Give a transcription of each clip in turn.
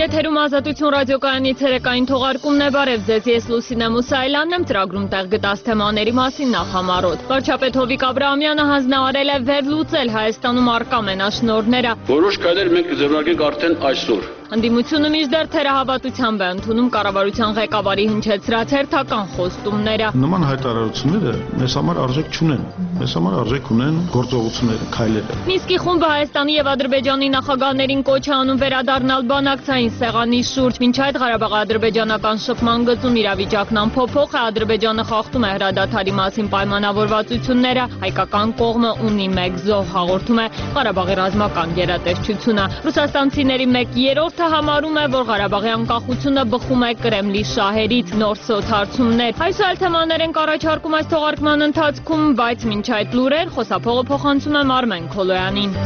Եթերում Ազատություն ռադիոկայանի ցերեկային թողարկումն է, բարև ձեզ, ես Լուսինե Մուսայելյանն եմ, ծրագրում տեղ գտած թեմաների մասին նախամարոտ։ Վարչապետ Հովիկ Աբրահամյանը հանձնարարել է վերլուծել Հայաստանում առկա մենաշնորհները։ Որոշ քայլեր մենք կձեռնարկենք արդեն այսօր։ Ընդդիմությունը մինչդեռ թերահավատությամբ է ընդունում կառավարության ղեկավարի հնչեցրած հերթական խոստումները։ Նման հայտարարությունները մեզ համար արժեք չունեն, մեզ համար արժեք ունեն գործողությունները, քայլերը։ Մինսկի խումբը Հայաստանի եւ Ադրբեջանի նախագահներին կոչ է անում վերադառնալ բանակցային սեղանի շուրջ։ Մինչ այդ Ղարաբաղ-ադրբեջանական շփման գծում իրավիճակն անփոփոխ է, Ադրբեջանը խախտում է հրադադարի մասին պայմանավորվածությունները, հայկական կողմը ունի մեկ զոհ, հաղորդում է Ղարաբաղի ռազմական գերատեսչությունը։ Ռուսաստանցիների 1/3-ը համարում է, որ Ղարաբաղի անկախությունը բխում է Կրեմլի շահերից, նոր սոցհարցումներ։ Այսօր թեմաներ ենք առաջարկում այս թողարկման ընթացքում, բայց մինչ այդ լուրեր խոսափողը փոխանցում եմ Արմեն Քոլոյանին։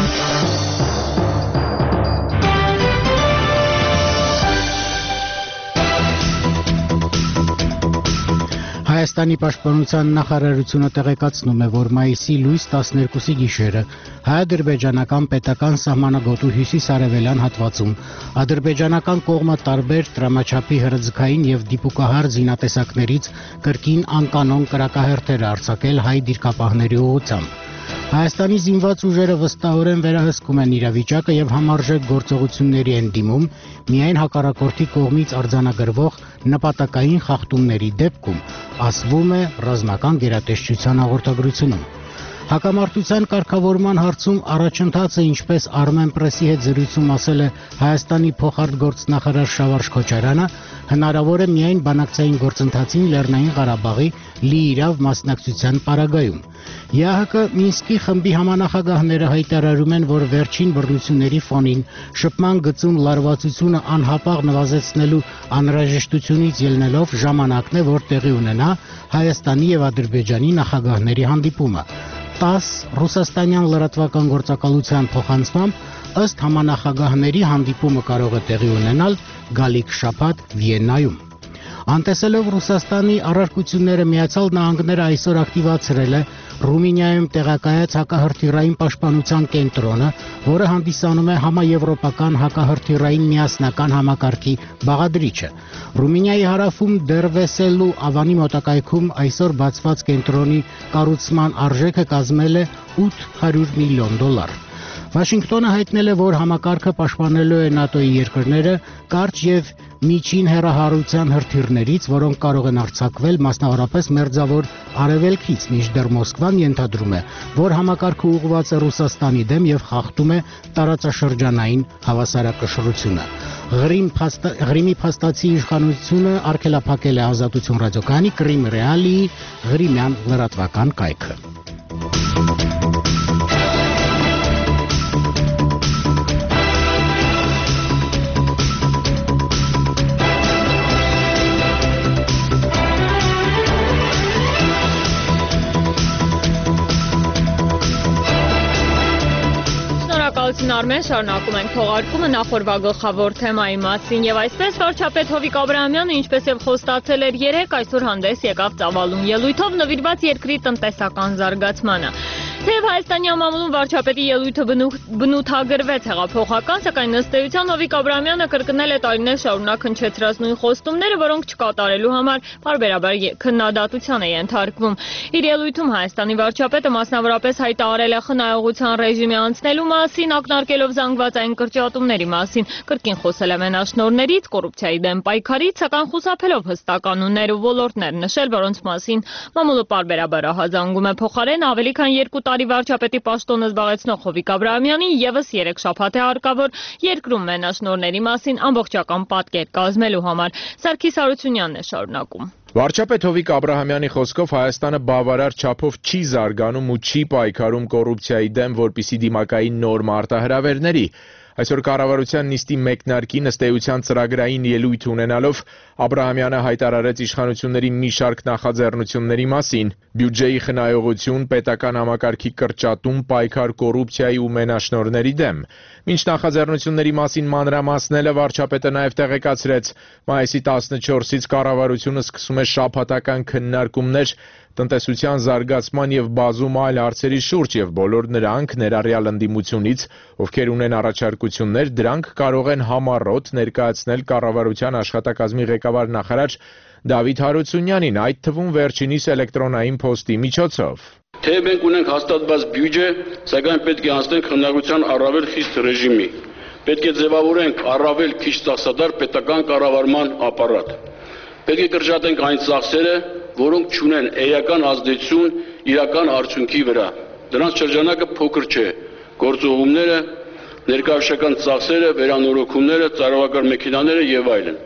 Հայաստանի պաշտպանության նախարարությունը տեղեկացնում է, որ մայիսի լույս 12-ի գիշերը հայ-ադրբեջանական պետական սահմանագոտու հյուսիս-արևելյան հատվածում ադրբեջանական կողմը տարբեր տրամաչափի հրձգային եւ դիպուկահար զինատեսակներից կրկին անկանոն կրակահերթեր արձակել հայ դիրքապահների ուղղությամբ։ Հայաստանի զինված ուժերը վստահորեն վերահսկում են իրավիճակը եւ համարժեք գործողությունների են դիմում միայն հակառակորդի կողմից արձանագրվող նպատակային խախտումների դեպքում, ասվում է ռազմական գերատեսչության հաղորդագրությունում։ Հակամարտության կարգավորման հարցում առաջընթացը, ինչպես Armenpress-ի հետ զրույցում ասել է Հայաստանի փոխարտգործնախարար Շավարժ Քոչարյանը, հնարավոր է միայն բանակցային գործընթացին Լեռնային Ղարաբաղի լիիրավ մասնակցության պարագայում։ ԵԱՀԿ Մինսկի խմբի համանախագահները հայտարարում են, որ վերջին բռնությունների ֆոնին շփման գծում լարվածությունը անհապաղ նվազեցնելու անհրաժեշտությունից ելնելով ժամանակն է, որ տեղի ունենա Հայաստանի եւ Ադրբեջանի նախագահների հանդիպումը։ 10 ռուսաստանյան լրատվական գործակալության փոխանցմամբ ըստ համանախագահների հանդիպումը կարող է տեղի ունենալ գալիք շաբաթ Վիեննայում։ Անտեսելով Ռուսաստանի առարկությունները, Միացյալ Նահանգները այսօր ակտիվացրել է Ռումինիայում տեղակայած հակահրթիռային պաշտպանության կենտրոնը, որը հանդիսանում է համաեվրոպական հակահրթիռային միասնական համակարգի բաղադրիչը։ Ռումինիայի հարավում Դերվեսելու ավանի մոտակայքում այսօր բացված կենտրոնի կառուցման արժեքը կազմել է $800 միլիոն։ Վաշինգտոնը հայտնել է, որ համակարգը պաշտպանելու է ՆԱՏՕ-ի երկրները կարճ եւ միջին հեռահարության հրթիռներից, որոնք կարող են արձակվել մասնավորապես մերձավոր արևելքից, մինչդեռ Մոսկվան ենթադրում է, որ համակարգը ուղղված է Ռուսաստանի դեմ եւ խախտում է տարածաշրջանային հավասարակշռությունը։ Ղրիմի փաստացի իշխանությունը արգելափակել է Ազատություն ռադիոկայանի Կրիմ Ռեալիի Ղրիմյան լրատվական կայքը։ Արմեն, շարունակում ենք թողարկումը նախորդ գլխավոր թեմայի մասին եւ այսպես վարչապետ Հովիկ Աբրահամյանը, ինչպես եւ խոստացել էր երեկ, այսօր հանդես եկավ ծավալուն ելույթով նվիրված երկրի տնտեսական զարգացմանը։ Թեև Հայաստանի համամուլում վարչապետի ելույթը բնութագրվեց հեղափոխական, սակայն ըստ էության Հովիկ Աբրահամյանը կրկնել է տարիներ շարունակ հնչեցրած նույն խոստումները, որոնք չկատարելու համար պարբերաբար քննադատության է ենթարկվում։ Իր ելույթում Հայաստանի վարչապետը մասնավորապես հայտարարել է խնայողության ռեժիմի անցնելու մասին, ակնարկելով զանգվածային կրճատումների մասին, կրկին խոսել է մենաշնորհներից, կոռուպցիայի դեմ պայքարից, սակայն խուսափելով հստակ կանոններ ու ոլորտներ նշել, որոնց մասին մամուլը պարբերաբար ահազանգում է։ Փոխարեն ավելի քան 2 տարի վարչապետի պաշտոնը զբաղեցնող Հովիկ Աբրահամյանին եւս 3 շաբաթ է հարկավոր երկրում մենաշնորհների մասին ամբողջական պատկեր կազմելու համար։ Սարգիս Հարությունյանն է շարունակում։ Վարչապետ Հովիկ Աբրահամյանի խոսքով Հայաստանը բավարար չափով չի զարգանում ու չի պայքարում կոռուպցիայի դեմ, որպիսի դիմակային նոր մարտահրավերների։ Այսօր կառավարության նիստի մեկնարկին ըստ էության ծրագրային ելույթ ունենալով Աբրահամյանը հայտարարեց իշխանությունների մի շարք նախաձեռնությունների մասին՝ բյուջեի խնայողություն, պետական համակարգի կրճատում, պայքար կոռուպցիայի ու մենաշնորհների դեմ։ Մինչ նախաձեռնությունների մասին մանրամասնելը վարչապետը նաև տեղեկացրեց՝ մայիսի 14-ից կառավարությունը սկսում է շաբաթական քննարկումներ տնտեսության զարգացման եւ բազում այլ հարցերի շուրջ եւ բոլոր նրանք ներառյալ ընդդիմությունից, ովքեր ունեն առաջարկություններ, դրանք կարող են համառոտ ներկայացնել կառավարության աշխատակազմի ղեկավար նախարար Դավիթ Հարությունյանին, այդ թվում վերջինիս էլեկտրոնային փոստի միջոցով։ Թե մենք ունենք հաստատված բյուջե, սակայն պետք է անցնենք քննարկության առավել խիստ ռեժիմի։ Պետք է ձևավորենք առավել քիչ ծախսադար պետական կառավարման ապարատ։ Պետք է կրճատենք այն ծախսերը, որոնք չունեն էական ազդեցություն իրական արդյունքի վրա։ Դրանց շրջանակը փոքր չէ։ Գործողումները, ներկայացական ծախսերը, վերանորոգումները, ծառայական մեքենաները եւ այլն։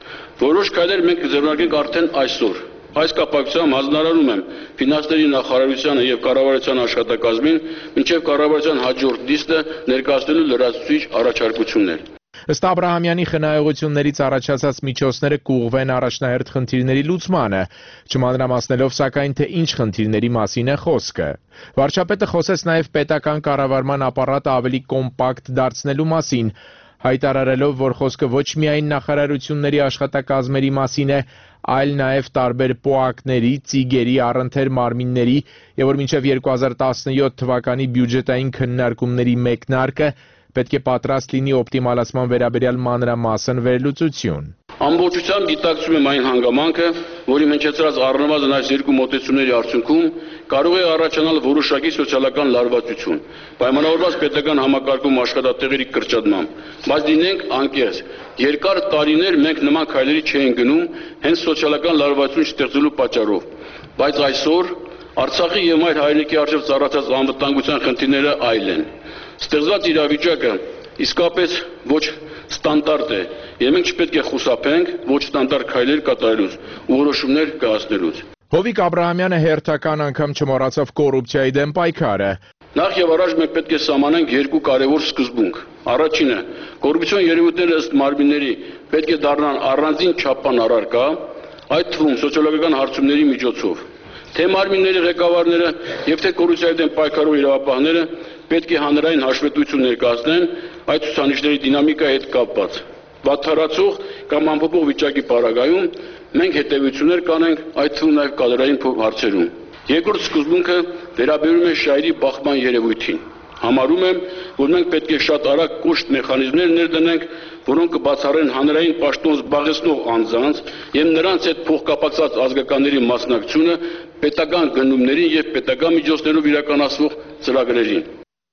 Որոշ քայլեր մենք կձեռնարկենք արդեն այսօր։ Այս կապակցությամբ հանձնարարում եմ ֆինանսների նախարարությանը եւ կառավարության աշխատակազմին մինչեւ կառավարության հաջորդ նիստը ներկայացնելու լրացուցիչ առաջարկություններ։ Ըստ Աբրահամյանի խնայողություններից առաջացած միջոցները կուղղվեն առաջնահերթ խնդիրների լուծմանը, չմանրամասնելով սակայն թե ինչ խնդիրների մասին է խոսքը։ Վարչապետը խոսեց նաև պետական կառավարման ապարատը ավելի կոմպակտ դարձնելու մասին, հայտարարելով, որ խոսքը ոչ միայն նախարարությունների աշխատակազմերի մասին է, այլ նաև տարբեր պոակների, ծիգերի, առընթեր մարմինների եւ որ մինչեւ 2017 թվականի բյուջետային քննարկումների մեկնարկը պետք է պատրաստ լինի օպտիմալացման վերաբերյալ մանրամասն վերլուծություն։ Ամբողջությամբ գիտակցում եմ այն հանգամանքը, որի հնչեցրած առնվազն այս երկու մոտեցումների արդյունքում կարող է առաջանալ որոշակի սոցիալական լարվածություն, պայմանավորված պետական համակարգում աշխատատեղերի կրճատմամբ, բայց լինենք անկեղծ, երկար տարիներ մենք նման քայլերի չէինք գնում հենց սոցիալական լարվածություն ստեղծելու պատճառով, բայց այսօր Արցախի եւ այլ հայրենիքի առջեւ ծառացած անվտանգության խնդիրները այլ են։ Ստեղծված իրավիճակը իսկապես ոչ ստանդարտ է, եւ մենք չպետք է խուսափենք ոչ ստանդարտ քայլեր կատարելուց ու որոշումներ կայացնելուց։ Հովիկ Աբրահամյանը հերթական անգամ չմոռացավ կոռուպցիայի դեմ պայքարը։ Նախ եւ առաջ մենք պետք է սահմանենք երկու կարևոր սկզբունք։ Առաջինը, կոռուպցիոն երևույթները ըստ մարմինների պետք է դառնան առանձին չափան առարկա, այդ թվում սոցիալական հարցումների միջոցով։ Թե մարմինների ղեկավարները եւ թե կոռուպցիայի դեմ պայքարող իրավապահները պետք է հանրային հաշվետվություն ներկայացնեն այդ ցուցանիշների դինամիկայի հետ կապված։ Վատթարացող կամ ամփոփող վիճակի պարագայում մենք հետևություններ կանենք այդ թվում նաեւ կադրային հարցերում։ Երկրորդ սկզբունքը վերաբերում է շահերի բախման երևույթին։ Համարում եմ, որ մենք պետք է շատ արագ կոշտ մեխանիզմներ ներդնենք, որոնք կբացառեն հանրային պաշտոն զբաղեցնող անձանց եւ նրանց հետ փոխկապակցված ազգականների մասնակցությունը պետական գնումներին եւ պետական միջոցներով իրականացվող ծրագրերին։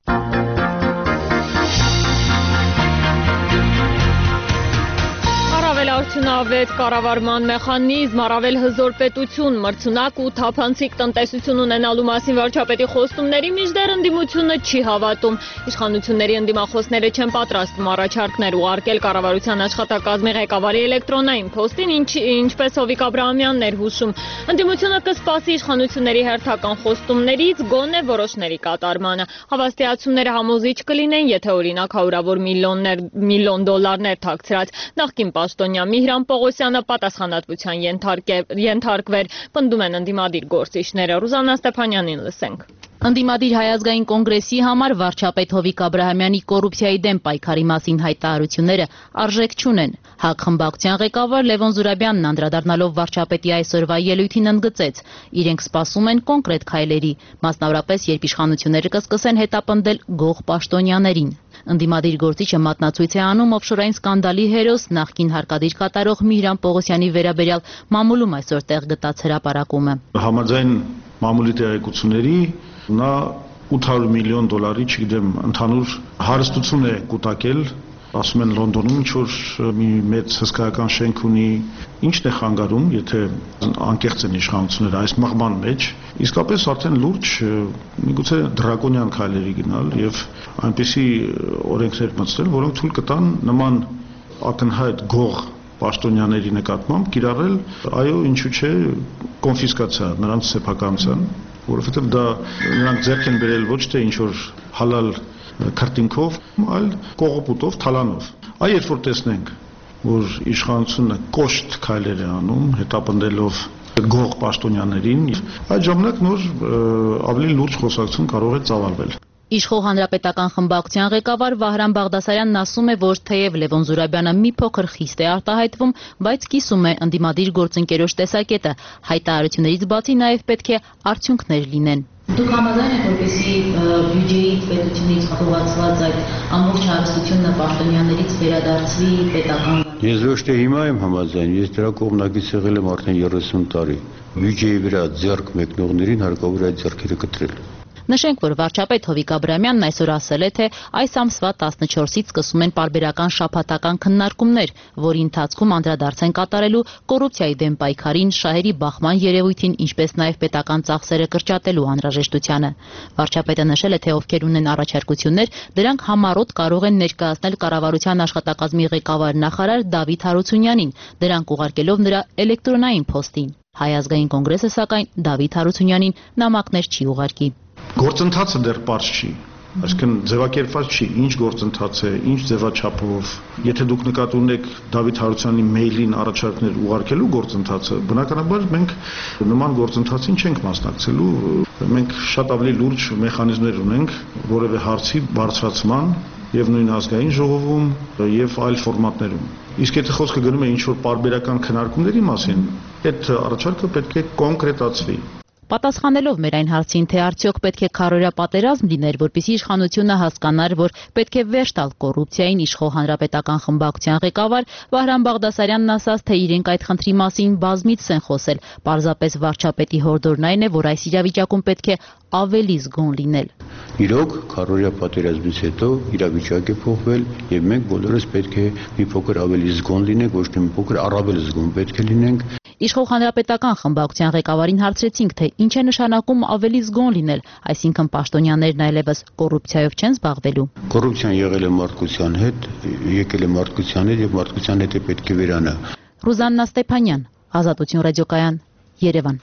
Արդյունավետ կառավարման մեխանիզմ, առավել հզոր պետություն, մրցունակ ու թափանցիկ տնտեսություն ունենալու մասին վարչապետի խոստումների մինչդեռ ընդդիմությունը չի հավատում։ Իշխանությունների ընդդիմախոսները չեն պատրաստվում առաջարկներ ուղարկել կառավարության աշխատակազմի ղեկավարի էլեկտրոնային փոստին, ինչպես Հովիկ Աբրահամյանն էր հուշում։ Ընդդիմությունը կսպասի իշխանությունների հերթական խոստումներից գոնե որոշների կատարմանը։ Հավաստիացումները համոզիչ կլինեն, եթե օրինակ հարյուրավոր միլիոն դոլարներ թաքցրած նախկին պաշտոնյա Միհրան Պողոսյանը պատասխանատվության ենթարկվեր, պնդում են ընդդիմադիր գործիչները։ Ռուզաննա Ստեփանյանին լսենք։ Ընդդիմադիր հայազգային կոնգրեսի համար վարչապետ Հովիկ Աբրահամյանի կոռուպցիայի դեմ պայքարի մասին հայտարարությունները արժեք չունեն։ ՀԱԿ խմբակցության ղեկավար Լևոն Զուրաբյանն անդրադառնալով վարչապետի այսօրվա ելույթին ընդգծեց. իրենք սպասում են կոնկրետ քայլերի, մասնավորապես երբ իշխանությունները կսկսեն հետապնդել գող պաշտոնյաներին։ Ընդդիմադիր գործիչը մատնացույց է անում օֆշորային սկանդալի հերոս նախկին հարկադիր կատարող Միհրան Պողոսյանի վերաբերյալ մամուլում այսօր տեղ գտած հրապարակումը։ Համաձայն մամուլի տեղեկությունների նա 800 միլիոն դոլարի, չգիտեմ, ընդհանուր հարստություն է կուտակել, ասում են Լոնդոնում ինչ-որ մի մեծ հսկայական շենք ունի, ինչն է խանգարում, եթե անկեղծ են իշխանությունները այս մղման մեջ, իսկապես արդեն լուրջ, միգուցե դրակոնյան քայլերի գնալ եւ այնպիսի օրենքներ մտցնել, որոնք թույլ կտան նման ակնհայտ գող պաշտոնյաների նկատմամբ կիրառել, այո, ինչու՞ չէ, կոնֆիսկացիա նրանց սեփականության, որովհետև դա նրանք ձեռք են բերել ոչ թե ինչ-որ հալալ քրտինքով, այլ կողոպուտով, թալանով։ Այ երբ որ տեսնենք, որ իշխանությունը կոշտ քայլեր է անում, հետապնդելով գող պաշտոնյաներին, այդ ժամանակ նոր ավելի լուրջ խոսակցություն կարող է ծավալվել։ Իշխող հանրապետական խմբակցության ղեկավար Վահրամ Բաղդասարյանն ասում է, որ թեև Լևոն Զուրաբյանը մի փոքր խիստ է արտահայտվում, բայց կիսում է ընդդիմադիր գործընկերոջ տեսակետը։ Հայտարարություններից բացի նաև պետք է արդյունքներ լինեն։ Դուք համաձայն եք, որպեսզի բյուջեից պետությունից խողացված այդ ամբողջ հարստությունը պաշտոնյաներից վերադարձվի պետական։ Ես ոչ թե հիմա եմ համաձայն, ես դրա կողմնակից եղել եմ արդեն 30 տարի։ Բյուջեի վրա ձեռք մեկնողներին հարկավոր է այդ ձեռքերը կտրել։ Նշենք, որ վարչապետ Հովիկ Աբրահամյանն այսօր ասել է, թե այս ամսվա 14-ից սկսում են պարբերական շաբաթական քննարկումներ, որի ընթացքում անդրադարձ են կատարելու կոռուպցիայի դեմ պայքարին, շահերի բախման երևույթին, ինչպես նաև պետական ծախսերը կրճատելու անհրաժեշտությանը։ Վարչապետը նշել է, թե ովքեր ունեն առաջարկություններ, դրանք համառոտ կարող են ներկայացնել կառավարության աշխատակազմի ղեկավար նախարար Դավիթ Հարությունյանին, դրանք ուղարկելով նրա էլեկտրոնային փոստին։ Հայ ազգային կոնգրեսը սակայն Դավիթ Հարությունյանին նամակներ չի ուղարկի։ Գործընթացը դեռ պարզ չի, այսինքն ձևակերպված չի, ինչ գործընթաց է, ինչ ձևաչափով։ Եթե դուք նկատի ունեք Դավիթ Հարությունյանի մեյլին առաջարկներ ուղարկելու գործընթացը, բնականաբար մենք նման գործընթացին չենք մասնակցելու։ Մենք շատ ավելի լուրջ մեխանիզմներ ունենք որևէ հարցի բարձրացման եւ նույն ազգային ժողովում եւ այլ ֆորմատներում։ Իսկ եթե խոսքը գնում է ինչ-որ պարբերական քննարկումների մասին, այդ առաջարկը պետք է կոնկրետացվի։ Պատասխանելով մեր այն հարցին, թե արդյոք պետք է քարոզիա պատերազմ լիներ, որպեսզի իշխանությունը հասկանար, որ պետք է վերջ տալ կոռուպցիային, իշխող հանրապետական խմբակցության ղեկավար Վահրամ Բաղդասարյանն ասաց, թե իրենք այդ խնդրի մասին բազմիցս են խոսել։ Պարզապես վարչապետի հորդորն այն է, որ այս իրավիճակում պետք է ավելի զգոն լինել։ Իրոք, քարոզիա պատերազմից հետո իրավիճակ է փոխվել եւ մենք բոլորս պետք է մի փոքր ավելի զգոն լինենք, ոչ թե մի փոքր առավել զգոն պետք է լինենք։ Իշխող հանրապետական խմբակցության ղեկավարին հարցրեցինք, թե ինչ է նշանակում ավելի զգոն լինել, այսինքն պաշտոնյաներն այլևս կոռուպցիայով չեն զբաղվելու։ Կոռուպցիան եղել է մարդկության հետ, եկել է մարդկության հետ եւ մարդկության հետ է պետք է վերանա։ Ռուզաննա Ստեփանյան, Ազատություն ռադիոկայան, Երևան։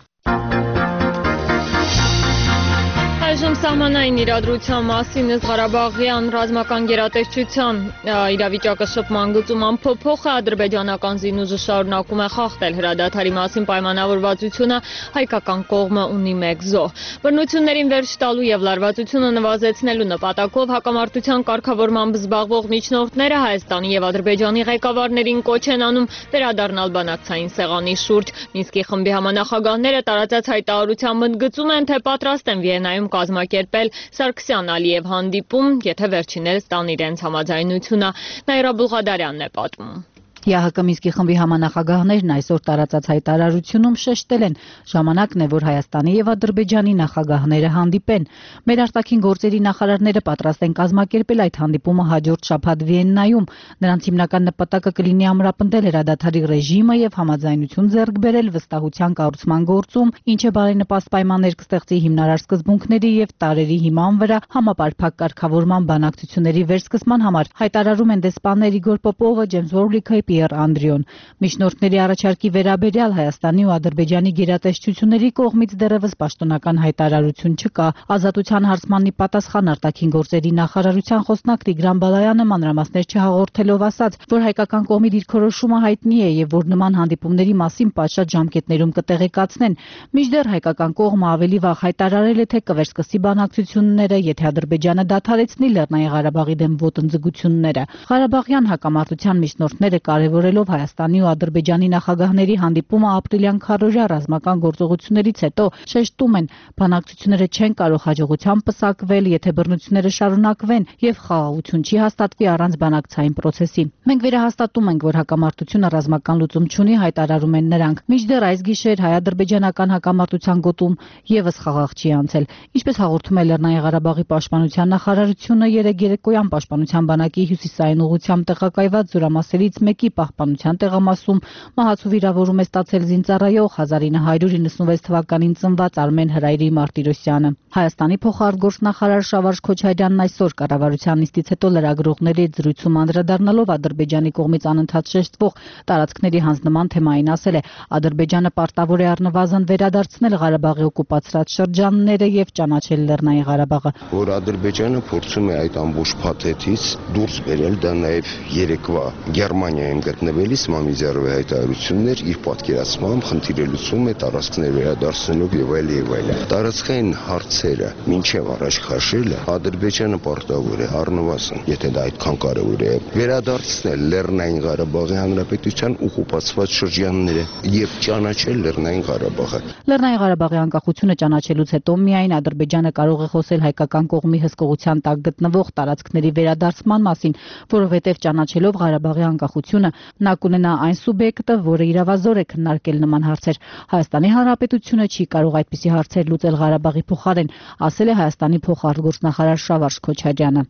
Այժմ սահմանային իրադրության մասին ըստ Ղարաբաղյան ռազմական գերատեսչության իրավիճակը շփման գծում ամփոփող է, ադրբեջանական զինուժը շարունակում է խախտել հրադադարի մասին պայմանավորվածությունը, հայկական կողմը ունի մեկ զոհ։ Բռնություններին վերջ տալու եւ լարվածությունը նվազեցնելու նպատակով հակամարտության կարգավորմամբ զբաղվող միջնորդները Հայաստանի եւ Ադրբեջանի ղեկավարներին կոչ են անում վերադառնալ բանակցային սեղանի շուրջ։ Մինսկի խմբի համանախագահները տարածած հայտարարությամբ ընդգծում են, թե պատրաստ են Վիեննայում կազմակերպել Սարգսյան-Ալիև հանդիպում, եթե վերջիններս տան իրենց համաձայնությունը։ Նաիրա Բուղադարյանն է պատմում։ ՀՀԿ Մինսկի խմբի համանախագահներն այսօր տարածած հայտարարությունում շեշտել են, ժամանակն է, որ Հայաստանի եւ Ադրբեջանի նախագահները հանդիպեն։ Մեր արտաքին գործերի նախարարները պատրաստ են կազմակերպել այդ հանդիպումը հաջորդ շաբաթ Վիեննայում։ Նրանց հիմնական նպատակը կլինի ամրապնդել հրադադարի ռեժիմը եւ համաձայնություն ձեռք բերել վստահության կառուցման գործում, ինչը բարենպաստ պայմաններ կստեղծի հիմնարար սկզբունքների եւ տարերի հիման վրա համապարփակ կարգավորման բանակցությունների վերսկսման համար։ Հայտարարում են դեսպաններ Իգոր Պոպովը, Ջեյմս Վորլիքը, Պիեր Անդրիոն։ Միջնորդների առաջարկի վերաբերյալ Հայաստանի ու Ադրբեջանի գերատեսչությունների կողմից դեռևս պաշտոնական հայտարարություն չկա։ Ազատության հարցմանի պատասխան արտաքին գործերի նախարարության խոսնակ Տիգրան Բալայանը մանրամասներ չհաղորդելով ասաց, որ հայկական կողմի դիրքորոշումը հայտնի է եւ որ նման հանդիպումների մասին պատշաճ ժամկետներում կտեղեկացնեն։ Մինչդեռ հայկական կողմը ավելի վաղ հայտարարել է, թե կվերսկսի բանակցությունները, եթե Ադրբեջանը դադարեցնի Լեռնային Ղարաբաղի դեմ ոտնձգությունները։ Ղարաբաղյան հակամարտության միջնորդները կարևորելով Հայաստանի ու Ադրբեջանի նախագահների հանդիպումը ապրիլյան քարոզիա ռազմական գործողություններից հետո շեշտում են, բանակցությունները չեն կարող հաջողությամբ պսակվել, եթե բռնությունները շարունակվեն եւ խաղաղություն չի հաստատվի առանց բանակցային process-ի։ Մենք վերահաստատում ենք, որ հակամարտությունը ռազմական լուծում չունի, հայտարարում են նրանք։ Մինչդեռ այս գիշեր հայ-ադրբեջանական հակամարտության գոտում եւս խաղաղ չի անցել։ Ինչպես հաղորդում է Լեռնային Ղարաբաղի պաշտպանության նախարարությունը, երեկոյան պաշտպանության բանակի հյուսիսային ուղղությամբ տեղակայված զորամասերից մեկի պահպանության տեղամասում մահացու վիրավորում է ստացել զինծառայող 1996 թվականին ծնված Արմեն Հրայրի Մարտիրոսյանը։ Հայաստանի փոխարտգործնախարար Շավարժ Քոչարյանն այսօր կառավարության նիստից հետո լրագրողների հետ զրույցում անդրադառնալով Ադրբեջանի կողմից անընդհատ շեշտվող տարածքների հանձնման թեմային ասել է. Ադրբեջանը պարտավոր է առնվազն վերադարձնել Ղարաբաղի օկուպացրած շրջանները եւ ճանաչել Լեռնային Ղարաբաղը։ Որ Ադրբեջանը փորձում է այդ ամբողջ փաթեթից դուրս բերել, դա նաեւ երեկվա Գերմանիայի տեղում գտնվելիս Մամիդյարովի հայտարարություններ իր պատկերացմամբ խնդիրը լուծում է տարածքներ վերադարձնելով եւ այլ եւ այլ։ Տարածքային հարցերը մինչեւ առաջ քաշելը Ադրբեջանը պարտավոր է առնվազն, եթե դա այդքան կարևոր է, վերադարձնել Լեռնային Ղարաբաղի Հանրապետության օկուպացված շրջանները եւ ճանաչել Լեռնային Ղարաբաղը։ Լեռնային Ղարաբաղի անկախությունը ճանաչելուց հետո միայն Ադրբեջանը կարող է խոսել հայկական կողմի հսկողության տակ գտնվող տարածքների վերադարձման մասին, որովհետև ճանաչելով Ղարաբաղի անկախությունը նա կունենա այն սուբյեկտը, որը իրավազոր է քննարկել նման հարցեր։ Հայաստանի Հանրապետությունը չի կարող այդպիսի հարցեր լուծել Ղարաբաղի փոխարեն, ասել է Հայաստանի փոխարտգործնախարար Շավարշ Քոչարյանը։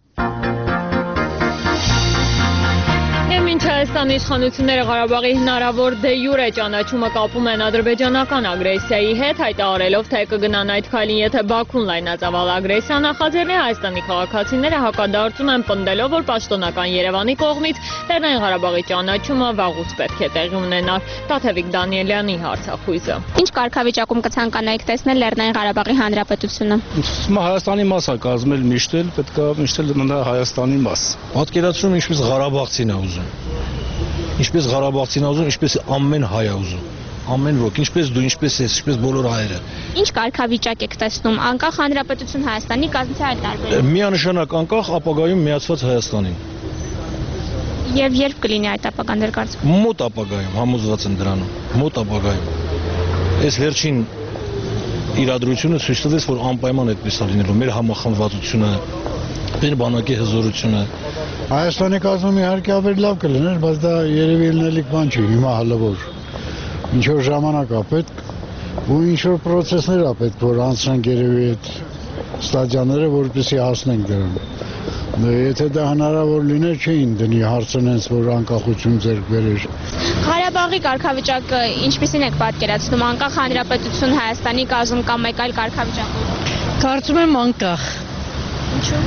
Մինչ Հայաստանի իշխանությունները Ղարաբաղի հնարավոր դե յուրե ճանաչումը կապում են ադրբեջանական ագրեսիայի հետ, հայտարարելով, թե կգնան այդ քայլին, եթե Բաքուն լայնածավալ ագրեսիա նախաձեռնի, Հայաստանի քաղաքացիները հակադարձում են, պնդելով, որ պաշտոնական Երևանի կողմից Լեռնային Ղարաբաղի ճանաչումը վաղուց պետք է տեղի ունենար։ Տաթևիկ Դանիելյանի հարցախույզը։ Ինչ կարգավիճակում կցանկանայիք տեսնել Լեռնային Ղարաբաղի Հանրապետությունը։ Հայաստանի մաս է կազմել միշտ էլ պետք է միշտ էլ մնա Հայաստանի մաս։ Պատկերացրում ինչպես Ղարաբաղցին է ուզում։ Ինչպես Ղարաբաղցին է ուզում, ինչպես ամեն հայ է ուզում։ Ամեն ոք, ինչպես դու, ինչպես ես, ինչպես բոլոր հայերը։ Ինչ կարգավիճակ եք տեսնում, անկախ Հանրապետություն Հայաստանի կազմից այլ տարբերակ։ Միանշանակ անկախ ապագայում միացված Հայաստանին։ Եվ երբ կլինի այդ ապագան դեր կարծիքով։ Մոտ ապագայում, համոզված եմ դրանում, մոտ ապագայում։ Այս վերջին իրադրությունը ցույց տվեց, որ անպայման այդպես է լինելու մեր համախմբվածությունը, մեր բանակի հզորությունը։ Հայաստանի կազմում իհարկե ավելի լավ կլիներ, բայց դա երևի ելնելիք բան չի, հիմա հալավոր։ Ինչ որ ժամանակ է պետք ու ինչ որ պրոցեսներ է պետք, որ անցնենք երևի այդ ստադիաները, որպեսզի հասնենք դրան։ Եթե դա հնարավոր լիներ, չէին դնի հարցնենց, որ անկախություն ձեռք բերեր։ Ղարաբաղի կարգավիճակը ինչպիսին եք պատկերացնում, անկախ Հանրապետություն Հայաստանի կազմում կամ մեկ այլ կարգավիճակ։ Կարծում եմ անկախ։ Ինչու՞։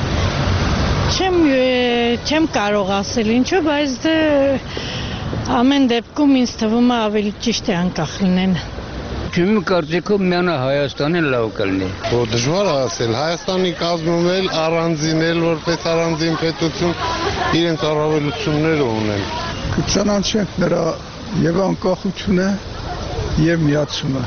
Չեմ կարող ասել ինչու, բայց դե ամեն դեպքում ինձ թվում է ավելի ճիշտ է անկախ լինեն։ Իմ կարծիքով միանա Հայաստանին լավ կլինի։ Որ դժվար է ասել, Հայաստանի կազմում էլ առանձինել որպես առանձին պետություն իրենց առավելությունները ունեն։ Կճանաչենք նրա եւ անկախությունը եւ միացումը։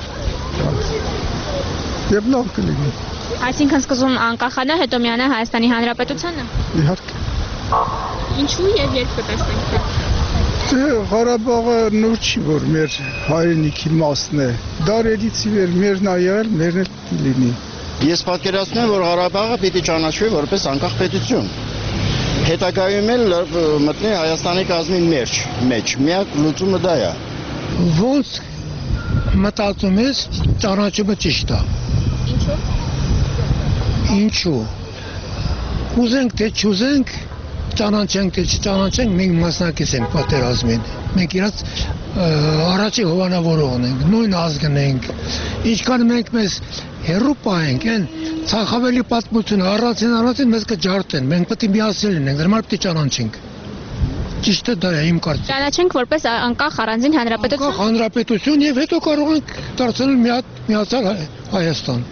Եվ լավ կլինի։ Այսինքն սկզբում անկախանա, հետո միանա Հայաստանի Հանրապետությանը։ Իհարկե։ Ինչու եւ երբ կտեսնենք։ Ղարաբաղը նոր չի, որ մեր հայրենիքի մասն է։ Դարերից ի վեր մերն է եղել, մերն էլ լինի։ Ես պատկերացնում եմ, որ Ղարաբաղը պիտի ճանաչվի որպես անկախ պետություն։ Հետագայում էլ մտնի Հայաստանի կազմի մեջ։ Միակ լուծումը դա է։ Ոնց մտածում ես, ճանաչումը ճիշտ է։ Ինչու՞։ Ինչու։ Ուզենք թե չուզենք, ճանաչենք թե չճանաչենք, մենք մասնակից ենք պատերազմին։ Մենք իրաց առաջի հովանավորողն ենք, նույն ազգն ենք։ Ինչքան մենք մեզ հեռու պահենք, այն ցախավելի պատմությունը առանցին մեզ կջարդեն։ Մենք պետք է միասին լինենք, դրա պետք է ճանաչենք։ Ճիշտը դա է իմ կարծիքով։ Ճանաչենք որպես անկախ առանձին հանրապետություն։ Անկախ հանրապետություն եւ հետո կարող ենք դարձնել միացյալ Հայաստան։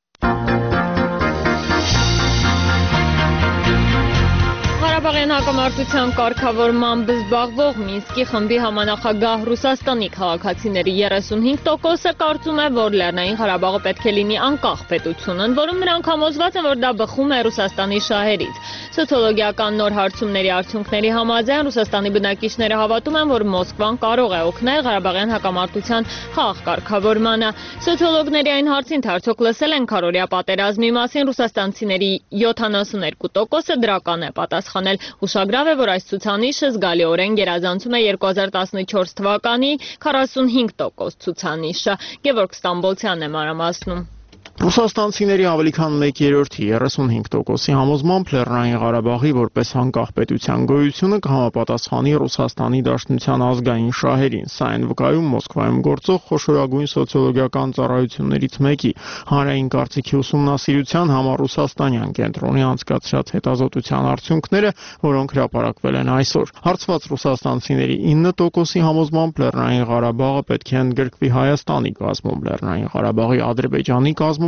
Ղարաբաղյան հակամարտության կարգավորմամբ զբաղվող Մինսկի խմբի համանախագահ Ռուսաստանի քաղաքացիների 35%-ը կարծում է, որ Լեռնային Ղարաբաղը պետք է լինի անկախ պետություն, ընդ որում նրանք համոզված են, որ դա բխում է Ռուսաստանի շահերից։ Սոցիոլոգիական նոր հարցումների արդյունքների համաձայն Ռուսաստանի բնակիչները հավատում են, որ Մոսկվան կարող է օգնել Ղարաբաղյան հակամարտության խաղաղ կարգավորմանը։ Սոցիոլոգների այն հարցին, թե արդյոք լսել են քարորիա պատերազմի մասին, ռուսաստանցիների 72%-ը դրական է պատասխանել։ Ուշագրավ է, որ այս ցուցանիշը զգալիորեն գերազանցում է 2014 թվականի 45% ցուցանիշը։ Գևորգ Ստամբոլցյանն է մանրամասնում։ Ռուսաստանցիների ավելի քան 1/3-ի 35%-ի համոզմամբ Լեռնային Ղարաբաղի որպես անկախ պետության գոյությունը կհամապատասխանի Ռուսաստանի Դաշնության ազգային շահերին։ Սա են վկայում Մոսկվայում գործող խոշորագույն սոցիոլոգիական ծառայություններից մեկի հանրային կարծիքի ուսումնասիրության համառուսաստանյան կենտրոնի անցկացրած հետազոտության արդյունքները, որոնք հրապարակվել են այսօր։ Հարցված ռուսաստանցիների 9%-ի համոզմամբ Լեռնային Ղարաբաղը պետք է ընդգրկվի Հայաստանի կազմում, Լեռնային Ղարաբաղի Ադրբեջանի կազմում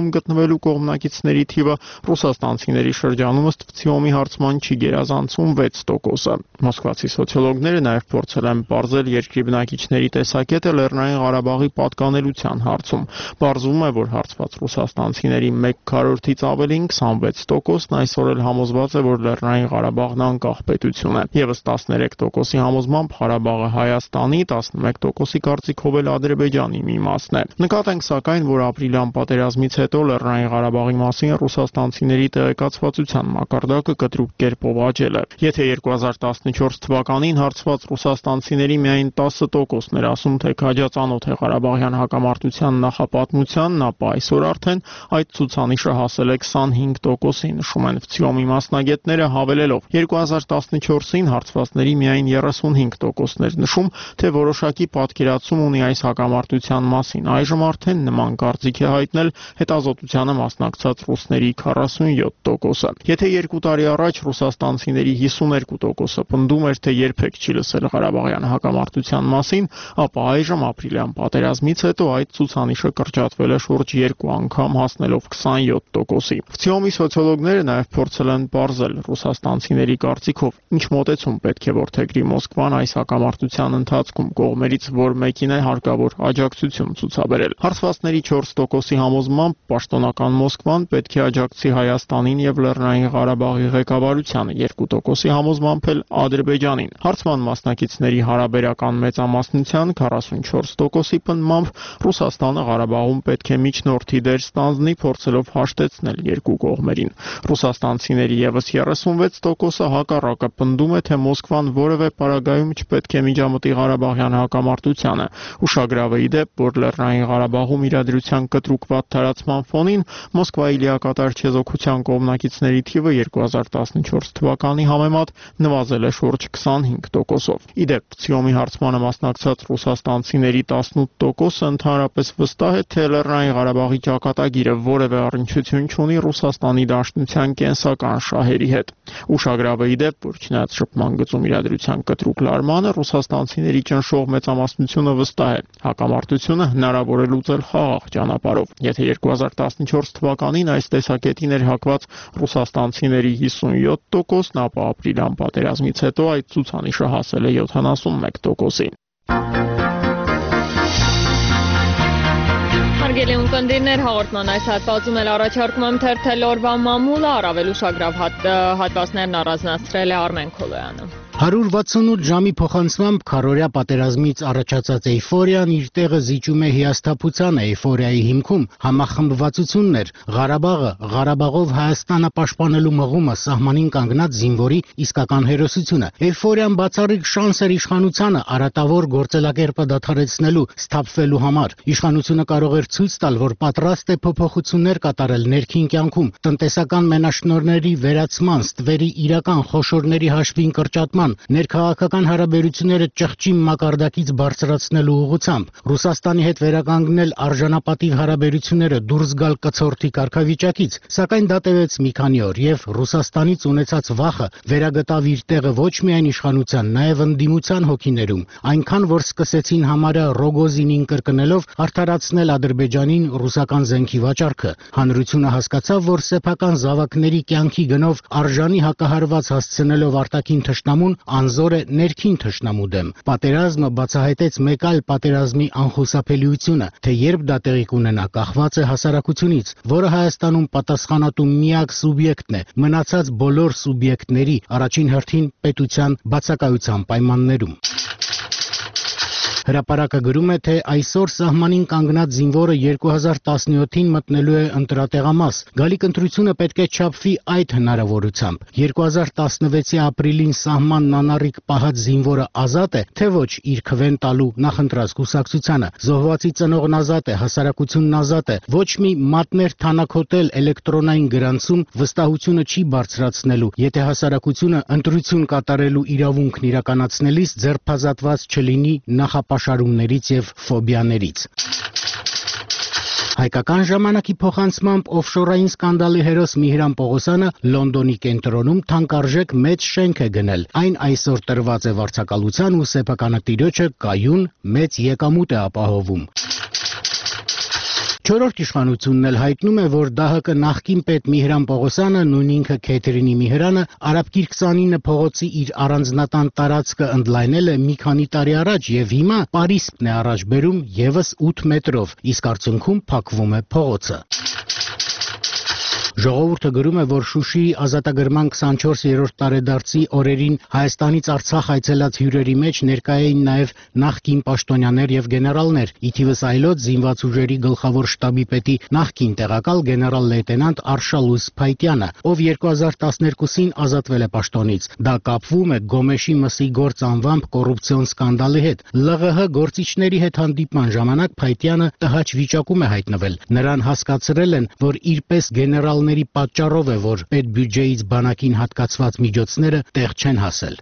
Հայաստանում գտնվելու կողմնակիցների թիվը ռուսաստանցիների շրջանում ըստ վթիոմի հարցման չի գերազանցում 6%-ը։ Մոսկվացի սոցիոլոգները նաև փորձել են պարզել երկրի բնակիչների տեսակետը Լեռնային Ղարաբաղի պատկանելության հարցում։ Պարզվում է, որ հարցված ռուսաստանցիների 1/4-ից ավելին 26%-ն այսօր էլ համոզված է, որ Լեռնային Ղարաբաղն անկախ պետություն է։ Եվս 13%-ի համոզմամբ Ղարաբաղը Հայաստանի, 11%-ի կարծիքով էլ Ադրբեջանի մի մասն է։ Նկատենք սակայն, որ ապրիլյան պատերազմից հետո Լեռնային Ղարաբաղի մասին ռուսաստանցիների տեղեկացվածության մակարդակը կտրուկ կերպով աճել է։ Եթե 2014 թվականին հարցված ռուսաստանցիների միայն 10%-ն էր ասում, թե քաջածանոթ է Ղարաբաղյան հակամարտության նախապատմությանն, ապա այսօր արդեն այդ ցուցանիշը հասել է 25%-ի, նշում են վթիոմի մասնագետները, հավելելով 2014-ին հարցվածների միայն 35%-ն էր նշում, թե որոշակի պատկերացում ունի այս հակամարտության մասին։ Այժմ արդեն նման կարծիք է հայտնել հետազոտությանը մասնակցած ռուսների 47%-ը։ Եթե 2 տարի առաջ ռուսաստանցիների 52%-ը պնդում էր, թե երբեք չի լսել Ղարաբաղյան հակամարտության մասին, ապա այժմ ապրիլյան պատերազմից հետո այդ ցուցանիշը կրճատվել է շուրջ 2 անգամ, հասնելով 27%-ի։ վթիոմի սոցիոլոգները նաև փորձել են պարզել ռուսաստանցիների կարծիքով ինչ մոտեցում պետք է որդեգրի Մոսկվան այս հակամարտության ընթացքում, կողմերից որ մեկին է հարկավոր աջակցություն ցուցաբերել։ Հարցվածների 4%-ի համոզմամբ պաշտոնական Մոսկվան պետք է աջակցի Հայաստանին եւ Լեռնային Ղարաբաղի ղեկավարությանը, 2%-ի համոզմամբ էլ Ադրբեջանին։ Հարցման մասնակիցների հարաբերական մեծամասնության 44%-ի պնդմամբ Ռուսաստանը Ղարաբաղում պետք է միջնորդի դեր ստանձնի, փորձելով հաշտեցնել երկու կողմերին։ Ռուսաստանցիների եւս 36%-ը հակառակը պնդում է, թե Մոսկվան որևէ պարագայում չպետք է միջամտի Ղարաբաղյան հակամարտությանը։ Ուշագրավ է ի դեպ, որ Լեռնային Ղարաբաղում իրադրության կտրուկ վատթարացման ֆոնին Մոսկվայի լիակատար չեզոքության կողմնակիցների թիվը 2014 թվականի համեմատ նվազել է շուրջ 25%-ով։ Ի դեպ, վթիոմի հարցմանը մասնակցած ռուսաստանցիների 18%-ը ընդհանրապես վստահ է, թե Լեռնային Ղարաբաղի ճակատագիրը որևէ առնչություն չունի Ռուսաստանի Դաշնության կենսական շահերի հետ։ Ուշագրավ է ի դեպ, որ չնայած շփման գծում իրադրության կտրուկ լարմանը, ռուսաստանցիների ճնշող մեծամասնությունը վստահ է, հակամարտությունը հնարավոր է լուծել խաղաղ ճանապարհով։ Եթե 2014 թվականին այս տեսակետին էր հակված ռուսաստանցիների 57%-ն, ապա ապրիլյան պատերազմից հետո այդ ցուցանիշը հասել է 71%-ի։ Հարգելի ունկնդիրներ, հաղորդման այս հատվածում էլ առաջարկում եմ թերթել օրվա մամուլը, առավել ուշագրավ հատվածներն առանձնացրել է Արմեն Քոլոյանը։ 168 ժամի փոխանցմամբ քառօրյա պատերազմից առաջացած էյֆորիան իր տեղը զիջում է հիասթափությանը։ Էյֆորիայի հիմքում համախմբվածությունն էր, Ղարաբաղը, Ղարաբաղով Հայաստանը պաշտպանելու մղումը, սահմանին կանգնած զինվորի իսկական հերոսությունը։ Էյֆորիան բացառիկ շանս էր իշխանությանը արատավոր գործելակերպը դադարեցնելու, սթափվելու համար։ Իշխանությունը կարող էր ցույց տալ, որ պատրաստ է փոփոխություններ կատարել ներքին կյանքում, տնտեսական մենաշնորհների վերացման, ստվերի իրական խոշորների հաշվին կրճատման, ներքաղաքական հարաբերությունները ճղճի մակարդակից բարձրացնելու ուղղությամբ, Ռուսաստանի հետ վերականգնել արժանապատիվ հարաբերությունները, դուրս գալ կցորդի կարգավիճակից, սակայն դա տևեց մի քանի օր եւ Ռուսաստանից ունեցած վախը վերագտավ իր տեղը ոչ միայն իշխանության, նաեւ ընդդիմության հոգիներում, այնքան որ սկսեցին համարյա Ռոգոզինին կրկնելով արդարացնել Ադրբեջանին ռուսական զենքի վաճառքը։ Հանրությունը հասկացավ, որ սեփական զավակների կյանքի գնով արժանի հակահարված հասցնելով արտաքին թշնամուն անզոր է ներքին թշնամու դեմ։ Պատերազմը բացահայտեց մեկ այլ պատերազմի անխուսափելիությունը, թե երբ դա տեղի կունենա, կախված է հասարակությունից, որը Հայաստանում պատասխանատու միակ սուբյեկտն է, մնացած բոլոր սուբյեկտների, առաջին հերթին պետության բացակայության պայմաններում։ Հրապարակը գրում է, թե այսօր սահմանին կանգնած զինվորը 2017-ին մտնելու է ընտրատեղամաս։ Գալիք ընտրությունը պետք է չափվի այդ հնարավորությամբ։ 2016-ի ապրիլին սահմանն անառիկ պահած զինվորը ազատ է, թե ոչ իր քվեն տալու նախընտրած կուսակցությանը։ Զոհվածի ծնողն ազատ է, հասարակությունն ազատ է։ Ոչ մի մատներ թանաքոտել էլեկտրոնային գրանցում վստահությունը չի բարձրացնելու, եթե հասարակությունը ընտրություն կատարելու իրավունքն իրականացնելիս ձերբազատված չլինի նախապաշարումներից եւ ֆոբիաներից։ Հայկական ժամանակի փոխանցմամբ օֆշորային սկանդալի հերոս Միհրան Պողոսյանը Լոնդոնի կենտրոնում թանկարժեք մեծ շենք է գնել։ Այն այսօր տրված է վարձակալության ու սեփականատիրոջը կայուն մեծ եկամուտ է ապահովում։ Չորրորդ իշխանությունն էլ հայտնում է, որ ԴՀԿ նախկին պետ Միհրան Պողոսյանը, նույն ինքը Քեթրինի Միհրանը, Արաբկիր 29 փողոցի իր առանձնատան տարածքը ընդլայնել է մի քանի տարի առաջ եւ հիմա Պարիսպն է առաջ բերում եւս 8 մետրով, իսկ արդյունքում փակվում է փողոցը։ Ժողովուրդը գրում է, որ Շուշիի ազատագրման 24-րդ տարեդարձի օրերին Հայաստանից Արցախ այցելած հյուրերի մեջ ներկա էին նաև նախկին պաշտոնյաներ եւ գեներալներ, ի թիվս այլոց զինված ուժերի գլխավոր շտաբի պետի նախկին տեղակալ գեներալ-լեյտենանտ Արշալույս Փայտյանը, ով 2012-ին ազատվել է պաշտոնից։ Դա կապվում է Գոմեշի մսի գործ անվամբ կոռուպցիոն սկանդալի հետ։ ԼՂՀ գործիչների հետ հանդիպման ժամանակ Փայտյանը տհաճ վիճակում է հայտնվել։ Նրան հասկացրել են, որ իրպես գեներալների պատճառով է, որ պետբյուջեից բանակին հատկացված միջոցները տեղ չեն հասել։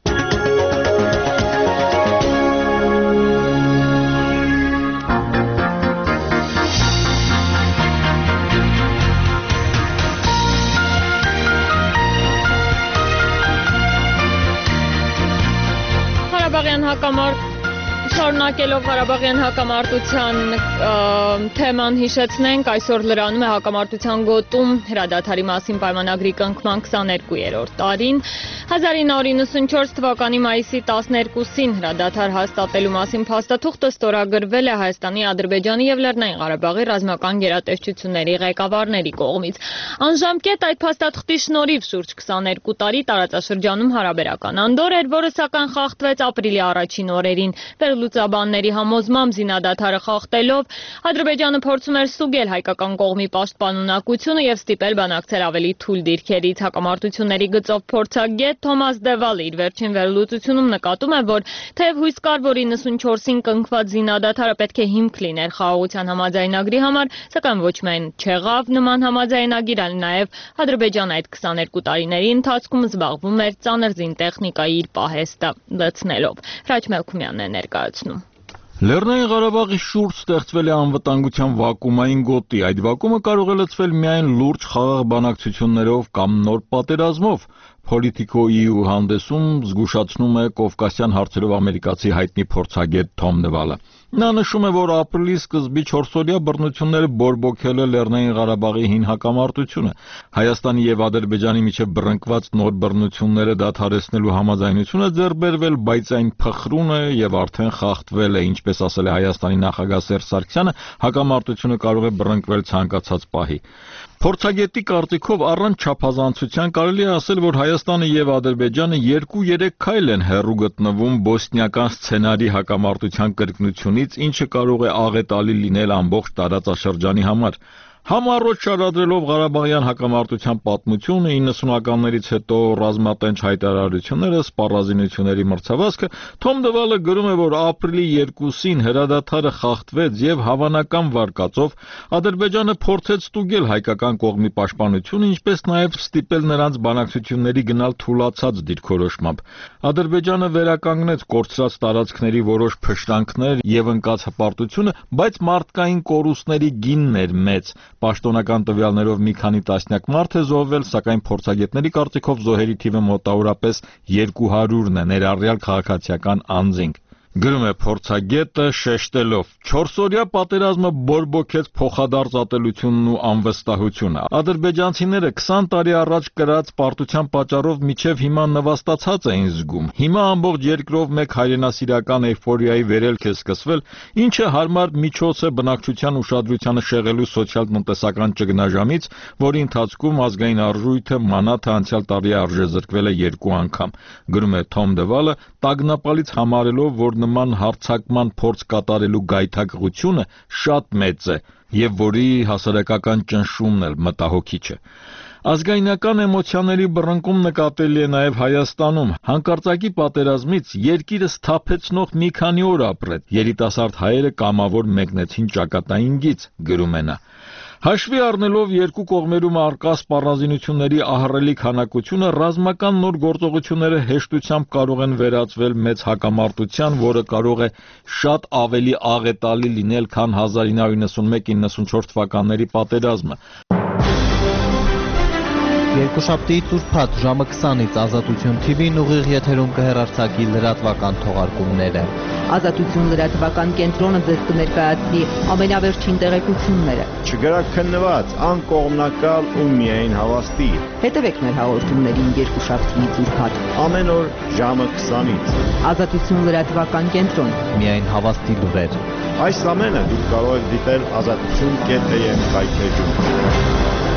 Շարունակելով Ղարաբաղյան հակամարտության թեման հիշեցնենք, այսօր լրանում է հակամարտության գոտում հրադադարի մասին պայմանագրի կնքման 22-րդ տարին։ 1994 թվականի մայիսի 12-ին հրադադար հաստատելու մասին փաստաթուղթը ստորագրվել է Հայաստանի, Ադրբեջանի եւ Լեռնային Ղարաբաղի ռազմական գերատեսչությունների ղեկավարների կողմից։ Անժամկետ այդ փաստաթղթի շնորհիվ շուրջ 22 տարի տարածաշրջանում հարաբերական անդորր էր, որը սակայն խախտվեց ապրիլի առաջին օրերին։ Լուծաբանների համոզմամբ զինադադարը խախտելով Ադրբեջանը փորձում էր ստուգել հայկական կողմի պաշտպանունակությունը եւ ստիպել բանակցել ավելի թույլ դիրքերից։ Հակամարտությունների գծով փորձագետ Թոմաս Դևալը իր վերջին վերլուծությունում նկատում է, որ թեև հույս կար, որ 94-ին կնքված զինադադարը պետք է հիմք լիներ խաղաղության համաձայնագրի համար, սակայն ոչ միայն չեղավ նման համաձայնագիր, այլ նաեւ Ադրբեջանը այդ 22 տարիների ընթացքում զբաղվում էր ծանր զինտեխնիկայի իր պահեստը լցնելով։ Հրաչ Մելքումյանն է ներկայացնում։ Լեռնային Ղարաբաղի շուրջ ստեղծվել է անվտանգության վակուումային գոտի։ Այդ վակուումը կարող է լցվել միայն լուրջ խաղաղ բանակցություններով կամ նոր պատերազմով։ Politico EU հանդեսում զգուշացնում է կովկասյան հարցերով ամերիկացի հայտնի փորձագետ Թոմ Դևալը։ Նա նշում է, որ ապրիլի սկզբի 4-օրյա բռնությունները բորբոքել է Լեռնային Ղարաբաղի հին հակամարտությունը։ Հայաստանի եւ Ադրբեջանի միջև բռնկված նոր բռնությունները դադարեցնելու համաձայնությունը ձեռք բերվել, բայց այն փխրուն է եւ արդեն խախտվել է, ինչպես ասել է Հայաստանի նախագահ Սերժ Սարգսյանը, հակամարտությունը կարող է բռնկվել ցանկացած պահի։ Փորձագետի կարծիքով առանց չափազանցության կարելի է ասել, որ Հայաստանը եւ Ադրբեջանը 2-3 քայլ են հեռու գտնվում բոսնիական սցենարի հակամարտության կրկնությունից, ինչը կարող է աղետալի լինել ամբողջ տարածաշրջանի համար։ Համառոտ շարադրելով Ղարաբաղյան հակամարտության պատմությունը 90-ականներից հետո ռազմատենչ հայտարարությունները, սպառազինությունների մրցավազքը, Թոմ Դևալը գրում է, որ ապրիլի 2-ին հրադադարը խախտվեց եւ հավանական վարկածով Ադրբեջանը փորձեց ստուգել հայկական կողմի պաշտպանությունը, ինչպես նաեւ ստիպել նրանց բանակցությունների գնալ թուլացած դիրքորոշմամբ։ Ադրբեջանը վերականգնեց կորցրած տարածքների որոշ փշրանքներ եւ ընկած հպարտությունը, բայց մարդկային կորուստների գինն էր մեծ։ Պաշտոնական տվյալներով մի քանի տասնյակ մարդ է զոհվել, սակայն փորձագետների կարծիքով զոհերի թիվը մոտավորապես 200-ն է, ներառյալ քաղաքացիական անձինք։ Գրում է փորձագետը շեշտելով. 4-օրյա պատերազմը բորբոքեց փոխադարձ ատելությունն ու անվստահությունը։ Ադրբեջանցիները 20 տարի առաջ կրած պարտության պատճառով մինչև հիմա նվաստացած էին զգում։ Հիմա ամբողջ երկրով մեկ հայրենասիրական էյֆորիայի վերելք է սկսվել, ինչը հարմար միջոց է բնակչության ուշադրությանը շեղելու սոցիալ-տնտեսական ճգնաժամից, որի ընթացքում ազգային արժույթը մանաթը անցյալ տարի արժեզրկվել է 2 անգամ։ Գրում է Թոմ Դևալը, տագնապալից համարելով, որ նման հարձակման փորձ կատարելու գայթակղությունը շատ մեծ է եւ որի հասարակական ճնշումն էլ մտահոգիչ է։ Ազգայնական էմոցիաների բռնկում նկատելի է նաև Հայաստանում։ Հանկարծակի պատերազմից երկիրը սթափեցնող մի քանի օր ապրեց։ Երիտասարդ հայերը կամավոր մեկնեցին ճակատային գիծ, գրում է նա։ Հաշվի առնելով երկու կողմերում առկա սպառազինությունների ահռելի քանակությունը, ռազմական նոր գործողությունները հեշտությամբ կարող են վերածվել մեծ հակամարտության, որը կարող է շատ ավելի աղետալի լինել, քան 1991-94 թվականների պատերազմը։ Երկուշաբթի ծուրփաթ ժամը 20-ից Ազատություն TV-ն ուղիղ եթերում կհեռարձակի լրատվական թողարկումները։ Ազատություն լրատվական կենտրոնը ձեզ կներկայացնի ամենավերջին տեղեկությունները։ Չգրաքննված, անկողմնակալ ու միայն հավաստի։ Հետևեք մեր հաղորդումներին երկուշաբթի ծուրփաթ։ Ամեն օր ժամը 20-ից։ Ազատություն լրատվական կենտրոն։ Միայն հավաստի լուրեր։ Այս ամենը դուք կարող եք դիտել azatutun.am կայքեջում։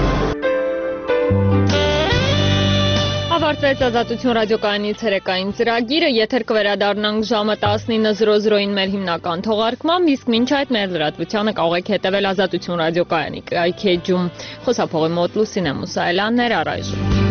Ավարտվեց Ազատություն ռադիոկայանի ցերեկային ծրագիրը, եթեր կվերադառնանք ժամը 19:00-ին մեր հիմնական թողարկմամբ, իսկ մինչ այդ մեր լրատվությանը կարող եք հետևել Ազատություն ռադիոկայանի կայքեջում։ Խոսափողի մոտ Լուսինե Մուսայելյանն էր առայժմ։